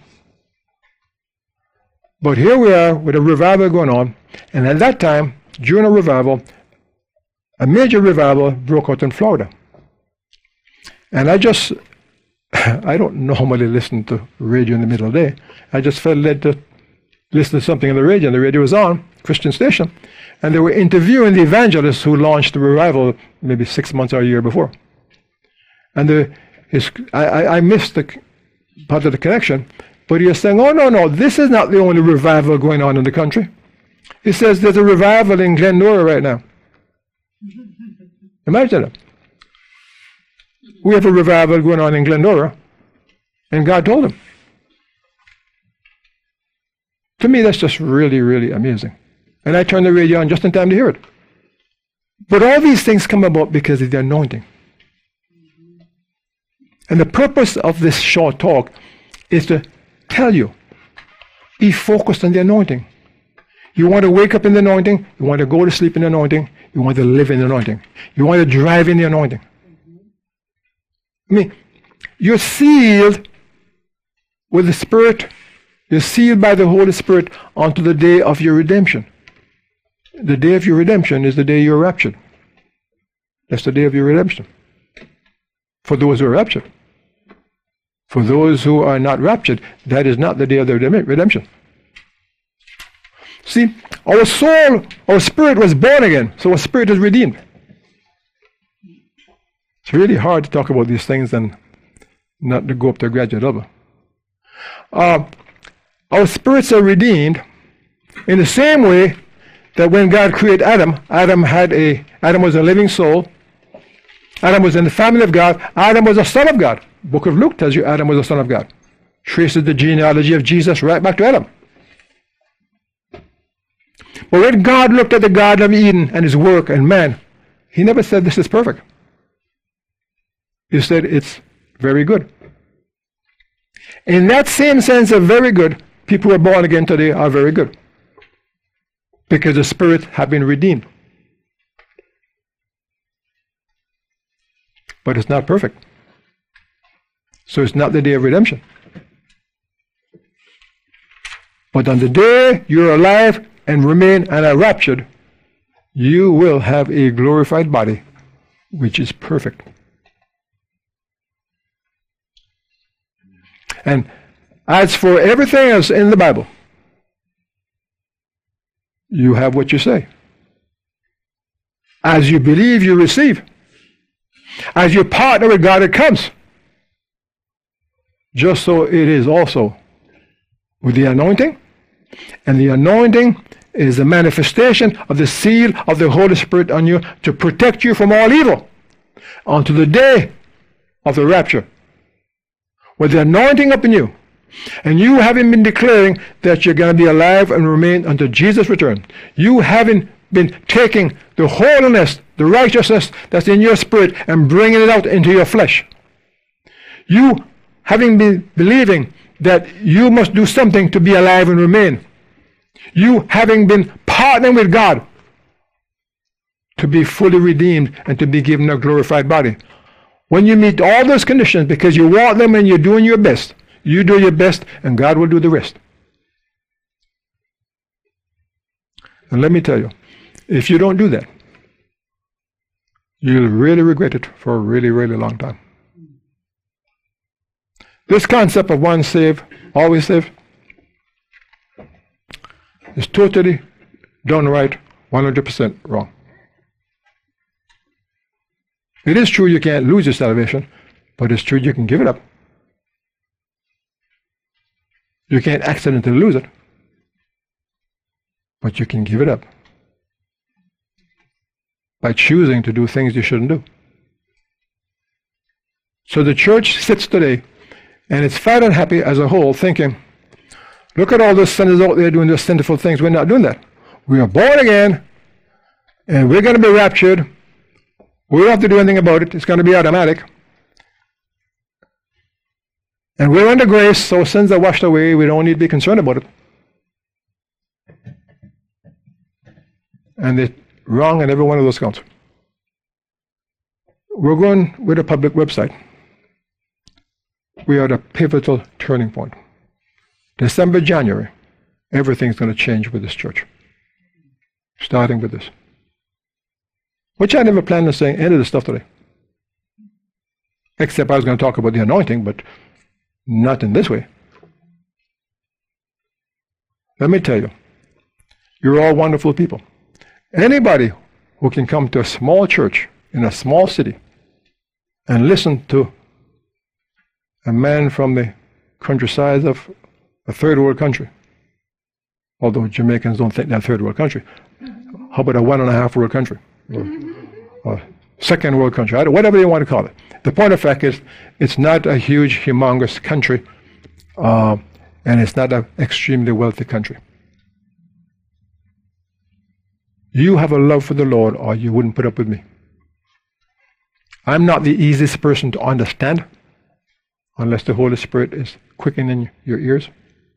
But here we are with a revival going on, and at that time, during a revival, a major revival broke out in Florida. And I just, I don't normally listen to radio in the middle of the day. I just felt led to listen to something on the radio, and the radio was on, Christian station, and they were interviewing the evangelists who launched the revival maybe six months or a year before. And the, his, I, I missed the part of the connection, But you're saying, oh, no, no, this is not the only revival going on in the country. He says there's a revival in Glendora right now. Imagine it. We have a revival going on in Glendora, and God told him. To me, that's just really, really amazing. And I turned the radio on just in time to hear it. But all these things come about because of the anointing. And the purpose of this short talk is to tell you, be focused on the anointing. You want to wake up in the anointing, you want to go to sleep in the anointing, you want to live in the anointing. You want to drive in the anointing. I mean, you're sealed with the Spirit. You're sealed by the Holy Spirit unto the day of your redemption. The day of your redemption is the day you're raptured. That's the day of your redemption. For those who are raptured. For those who are not raptured, that is not the day of their redemption. See, our soul, our spirit was born again, so our spirit is redeemed. It's really hard to talk about these things and not to go up to a graduate level. Uh, our spirits are redeemed in the same way that when God created Adam, Adam had a Adam was a living soul. Adam was in the family of God. Adam was a son of God. Book of Luke tells you Adam was a son of God. Traces the genealogy of Jesus right back to Adam. But when God looked at the Garden of Eden and his work and man, he never said this is perfect. He said it's very good. In that same sense of very good, people who are born again today are very good. Because the spirit have been redeemed. But it's not perfect. So it's not the day of redemption. But on the day you're alive and remain and are raptured, you will have a glorified body, which is perfect. And as for everything else in the Bible, you have what you say. As you believe, you receive. As you partner with God, it comes. Just so it is also with the anointing. And the anointing is a manifestation of the seal of the Holy Spirit on you to protect you from all evil unto the day of the rapture. With the anointing upon you, and you having been declaring that you're going to be alive and remain until Jesus' return, you having been taking the holiness, the righteousness that's in your spirit and bringing it out into your flesh, you having been believing that you must do something to be alive and remain, you having been partnering with God to be fully redeemed and to be given a glorified body. When you meet all those conditions, because you want them and you're doing your best, you do your best and God will do the rest. And let me tell you, if you don't do that, you'll really regret it for a really, really long time. This concept of once saved, always saved, is totally done right, one hundred percent wrong. It is true you can't lose your salvation, but it's true you can give it up. You can't accidentally lose it, but you can give it up by choosing to do things you shouldn't do. So the church sits today, and it's fat and happy as a whole, thinking, look at all those sinners out there doing those sinful things. We're not doing that. We are born again, and we're going to be raptured. We don't have to do anything about it. It's going to be automatic. And we're under grace, so sins are washed away. We don't need to be concerned about it. And they're wrong on every one of those counts. We're going with a public website. We are at a pivotal turning point. December, January, everything's going to change with this church. Starting with this. Which I never planned on saying any of this stuff today. Except I was going to talk about the anointing, but not in this way. Let me tell you, you're all wonderful people. Anybody who can come to a small church in a small city and listen to a man from the countryside of a third world country. Although Jamaicans don't think they're a third world country. How about a one and a half world country? Or, or second world country, whatever you want to call it. The point of fact is, it's not a huge, humongous country, uh, and it's not an extremely wealthy country. You have a love for the Lord, or you wouldn't put up with me. I'm not the easiest person to understand unless the Holy Spirit is quickening your ears.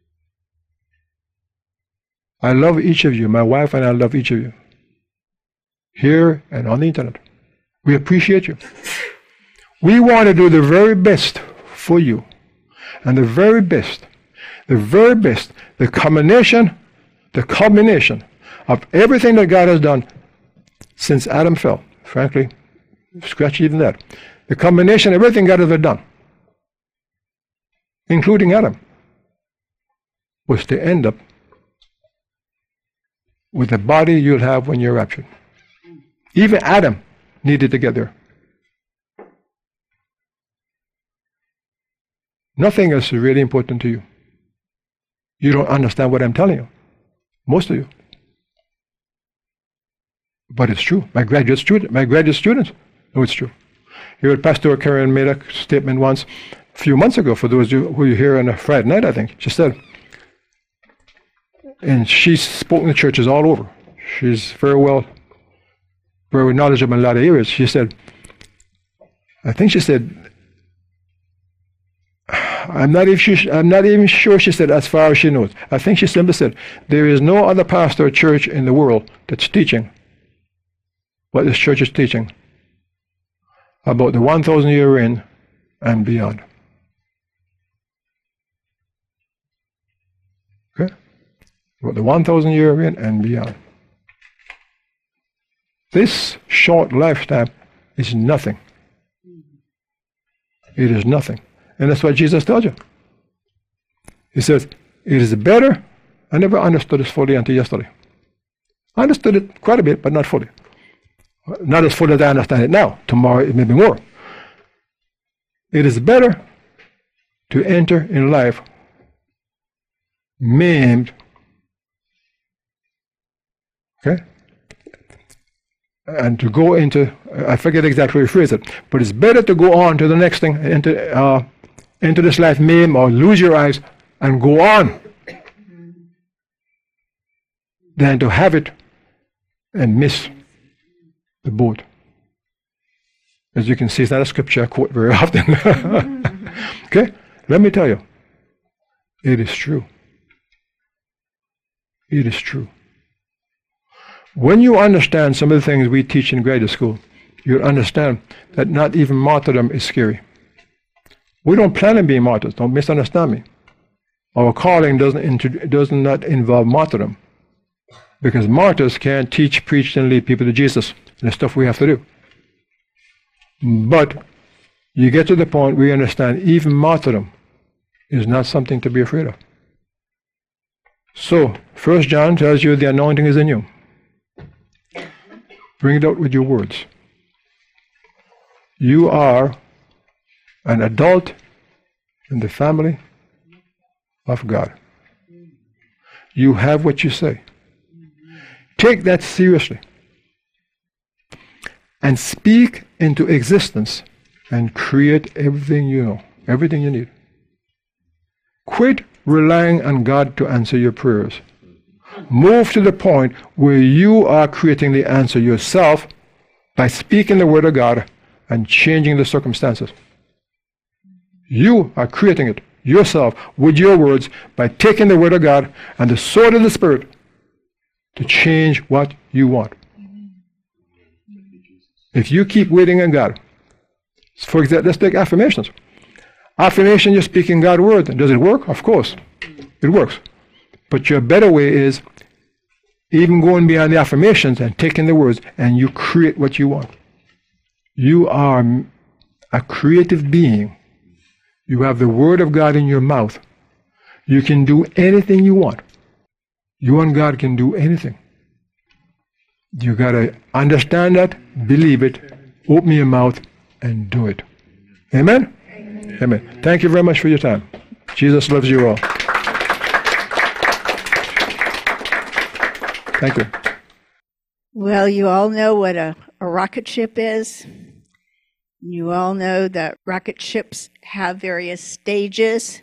I love each of you. My wife and I love each of you. Here and on the internet. We appreciate you. We want to do the very best for you. And the very best, the very best, the combination, the culmination of everything that God has done since Adam fell. Frankly, scratch even that. The combination of everything God has ever done, including Adam, was to end up with the body you'll have when you're raptured. Even Adam needed to get there. Nothing else is really important to you. You don't understand what I'm telling you. Most of you. But it's true. My graduate student, my graduate students know it's true. You heard Pastor Karen made a statement once, a few months ago, for those of you who are here on a Friday night, I think. She said, and she's spoken to churches all over. She's very well, very knowledgeable in a lot of areas. She said, I think she said, I'm not even sure, I'm not even sure she said as far as she knows. I think she simply said, there is no other pastor or church in the world that's teaching what this church is teaching about the one thousand year reign and beyond. Okay? About the one thousand year reign and beyond. This short lifetime is nothing. It is nothing. And that's what Jesus tells you. He says, it is better. I never understood this fully until yesterday. I understood it quite a bit, but not fully. Not as fully as I understand it now. Tomorrow it may be more. It is better to enter in life maimed, okay, and to go into, I forget exactly how you phrase it, but it's better to go on to the next thing, into, uh, into this life maimed or lose your eyes and go on, than to have it and miss the boat. As you can see, it's not a scripture I quote very often. Okay? Let me tell you, it is true. It is true. When you understand some of the things we teach in graduate school, you'll understand that not even martyrdom is scary. We don't plan on being martyrs. Don't misunderstand me. Our calling doesn't, does not involve martyrdom. Because martyrs can't teach, preach, and lead people to Jesus. And the stuff we have to do. But you get to the point where you understand even martyrdom is not something to be afraid of. So, First John tells you the anointing is in you. Bring it out with your words. You are an adult in the family of God. You have what you say. Take that seriously. And speak into existence and create everything you know, everything you need. Quit relying on God to answer your prayers. Move to the point where you are creating the answer yourself by speaking the word of God and changing the circumstances. You are creating it yourself with your words by taking the word of God and the sword of the Spirit to change what you want. If you keep waiting on God, for example, let's take affirmations. Affirmation, you're speaking God's word. Does it work? Of course, it works. But your better way is even going beyond the affirmations and taking the words and you create what you want. You are a creative being. You have the word of God in your mouth. You can do anything you want. You and God can do anything. You got to understand that, believe it, open your mouth, and do it. Amen? Amen? Amen. Thank you very much for your time. Jesus loves you all. Thank you. Well, you all know what a, a rocket ship is. You all know that rocket ships have various stages.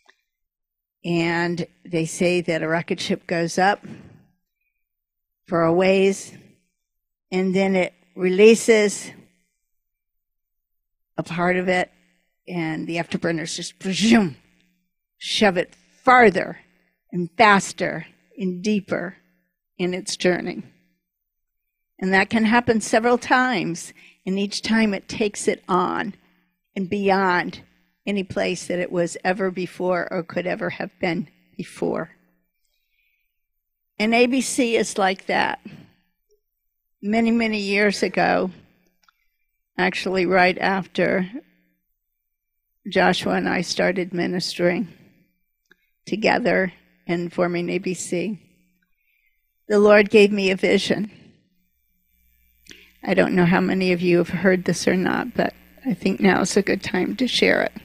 And they say that a rocket ship goes up for a ways, and then it releases a part of it, and the afterburners just zoom, shove it farther and faster and deeper in its journey. And that can happen several times, and each time it takes it on and beyond any place that it was ever before or could ever have been before. And A B C is like that. Many, many years ago, actually right after Joshua and I started ministering together and forming A B C, the Lord gave me a vision. I don't know how many of you have heard this or not, but I think now is a good time to share it.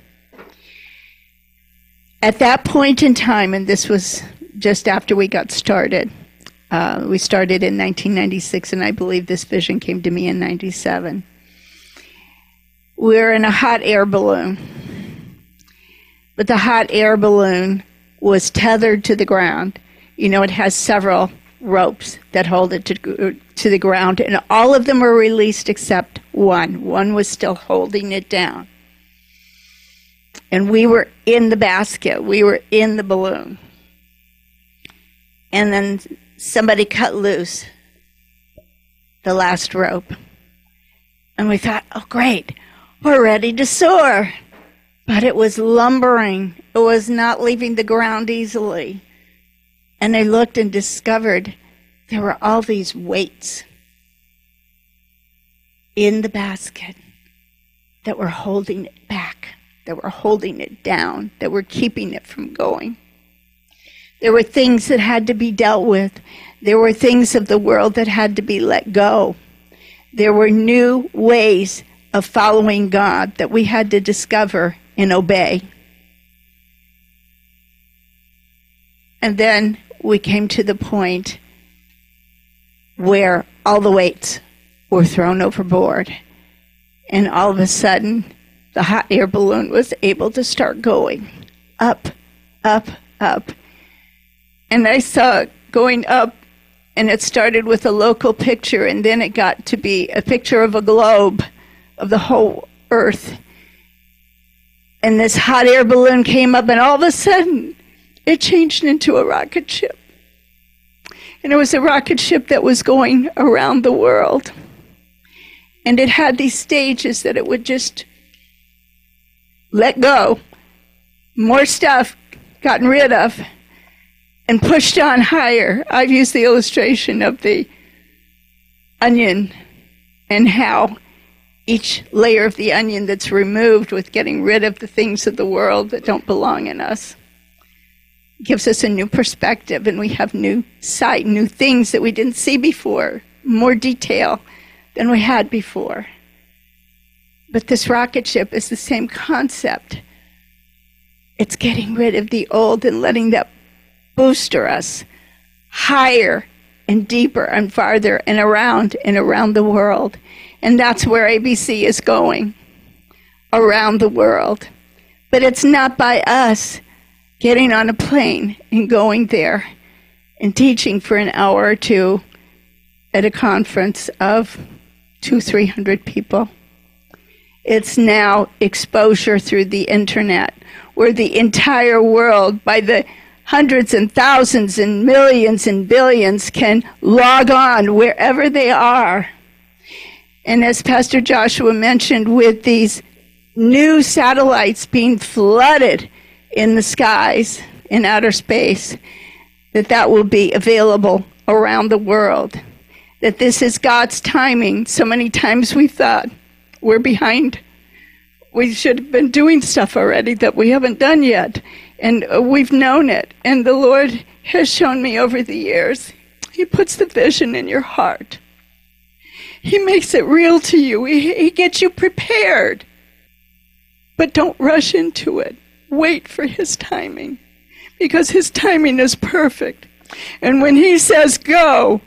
At that point in time, and this was just after we got started, uh, we started in nineteen ninety-six, and I believe this vision came to me in ninety-seven. We were in a hot air balloon, but the hot air balloon was tethered to the ground. You know, it has several ropes that hold it to, to the ground, and all of them were released except one. One was still holding it down. And we were in the basket. We were in the balloon. And then somebody cut loose the last rope. And we thought, oh, great, we're ready to soar. But it was lumbering. It was not leaving the ground easily. And I looked and discovered there were all these weights in the basket that were holding it back, that were holding it down, that were keeping it from going. There were things that had to be dealt with. There were things of the world that had to be let go. There were new ways of following God that we had to discover and obey. And then we came to the point where all the weights were thrown overboard. And all of a sudden, the hot air balloon was able to start going up, up, up. And I saw it going up, and it started with a local picture, and then it got to be a picture of a globe of the whole earth. And this hot air balloon came up, and all of a sudden, it changed into a rocket ship. And it was a rocket ship that was going around the world. And it had these stages that it would just let go. More stuff gotten rid of and pushed on higher. I've used the illustration of the onion and how each layer of the onion that's removed with getting rid of the things of the world that don't belong in us gives us a new perspective, and we have new sight, new things that we didn't see before, more detail than we had before. But this rocket ship is the same concept. It's getting rid of the old and letting that booster us higher and deeper and farther and around and around the world. And that's where A B C is going, around the world. But it's not by us getting on a plane and going there and teaching for an hour or two at a conference of two, three hundred people. It's now exposure through the internet, where the entire world, by the hundreds and thousands and millions and billions, can log on wherever they are. And as Pastor Joshua mentioned, with these new satellites being flooded in the skies, in outer space, that that will be available around the world. That this is God's timing. So many times we thought we're behind. We should have been doing stuff already that we haven't done yet. And we've known it. And the Lord has shown me over the years. He puts the vision in your heart. He makes it real to you. He, he gets you prepared. But don't rush into it. Wait for his timing, because his timing is perfect. And when he says go,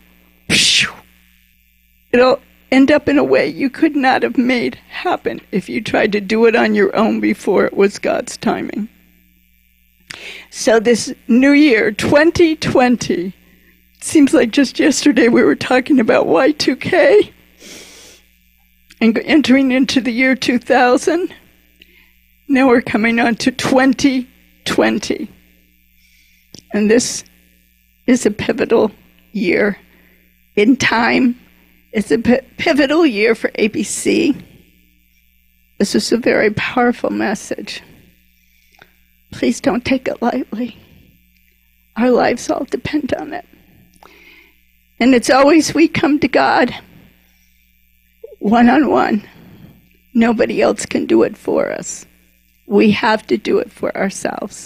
it'll end up in a way you could not have made happen if you tried to do it on your own before it was God's timing. So this new year, twenty twenty, seems like just yesterday we were talking about Y two K and entering into the year two thousand. Now we're coming on to twenty twenty. And this is a pivotal year in time. It's a p- pivotal year for A B C. This is a very powerful message. Please don't take it lightly. Our lives all depend on it. And it's always we come to God one-on-one. Nobody else can do it for us. We have to do it for ourselves.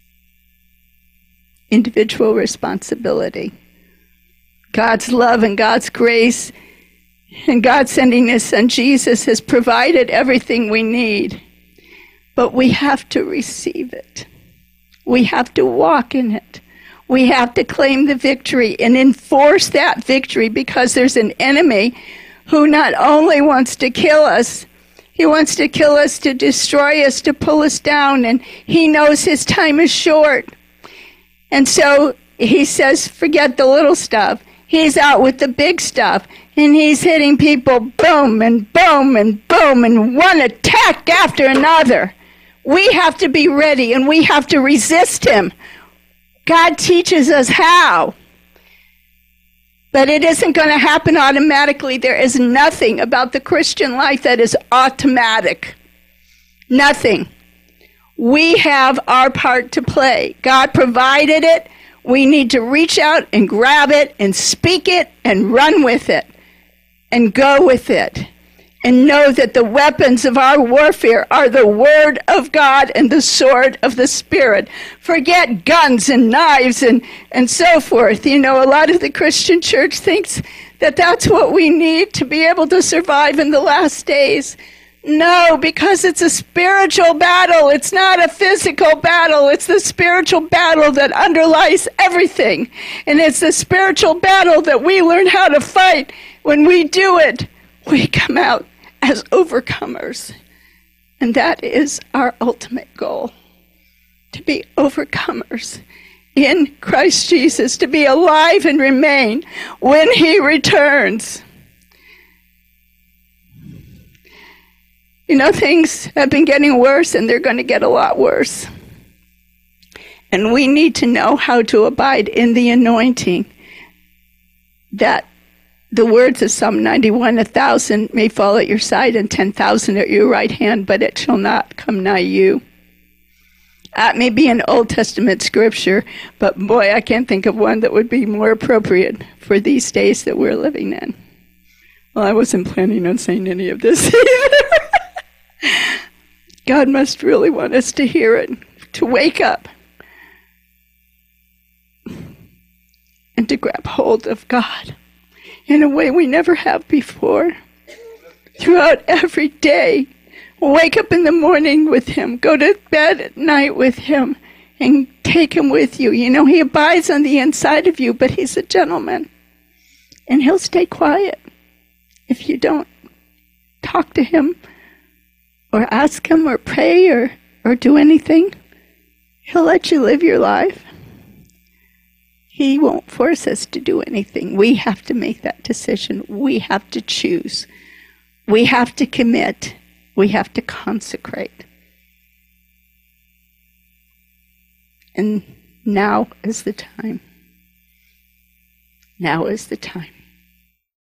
Individual responsibility. God's love and God's grace and God sending His Son Jesus has provided everything we need. But we have to receive it. We have to walk in it. We have to claim the victory and enforce that victory, because there's an enemy who not only wants to kill us, he wants to kill us, to destroy us, to pull us down, and he knows his time is short. And so he says, forget the little stuff. He's out with the big stuff, and he's hitting people boom and boom and boom, and one attack after another. We have to be ready, and we have to resist him. God teaches us how. But it isn't going to happen automatically. There is nothing about the Christian life that is automatic. Nothing. We have our part to play. God provided it. We need to reach out and grab it and speak it and run with it and go with it. And know that the weapons of our warfare are the Word of God and the sword of the Spirit. Forget guns and knives and, and so forth. You know, a lot of the Christian church thinks that that's what we need to be able to survive in the last days. No, because it's a spiritual battle. It's not a physical battle. It's the spiritual battle that underlies everything. And it's the spiritual battle that we learn how to fight. When we do it, we come out as overcomers. And that is our ultimate goal. To be overcomers in Christ Jesus. To be alive and remain when He returns. You know, things have been getting worse, and they're going to get a lot worse. And we need to know how to abide in the anointing, that the words of Psalm ninety-one, a thousand may fall at your side and ten thousand at your right hand, but it shall not come nigh you. That may be an Old Testament scripture, but boy, I can't think of one that would be more appropriate for these days that we're living in. Well, I wasn't planning on saying any of this either. God must really want us to hear it, to wake up, and to grab hold of God in a way we never have before. Throughout every day, wake up in the morning with Him, go to bed at night with Him, and take Him with you. You know, He abides on the inside of you, but He's a gentleman. And He'll stay quiet if you don't talk to Him or ask Him or pray or, or do anything. He'll let you live your life. He won't force us to do anything. We have to make that decision. We have to choose. We have to commit. We have to consecrate. And now is the time. Now is the time.